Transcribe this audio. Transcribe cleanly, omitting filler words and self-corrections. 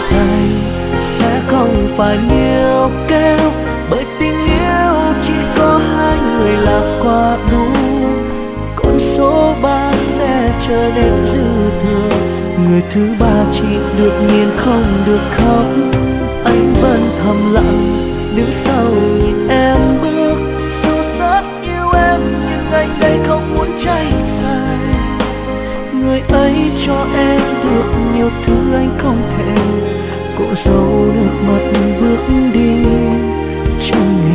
say sẽ không phải níu kéo, bởi tình yêu chỉ có hai người là quá đủ. Con số ba sẽ trở nên dư thừa, người thứ ba chỉ được nhìn không được khóc. Anh vẫn thầm lặng đứng sau nhìn em bước, dù rất yêu em nhưng anh đây không muốn cháy dài. Người ấy cho em được nhiều thứ anh không thể, cô dâu nước mắt bước đi trong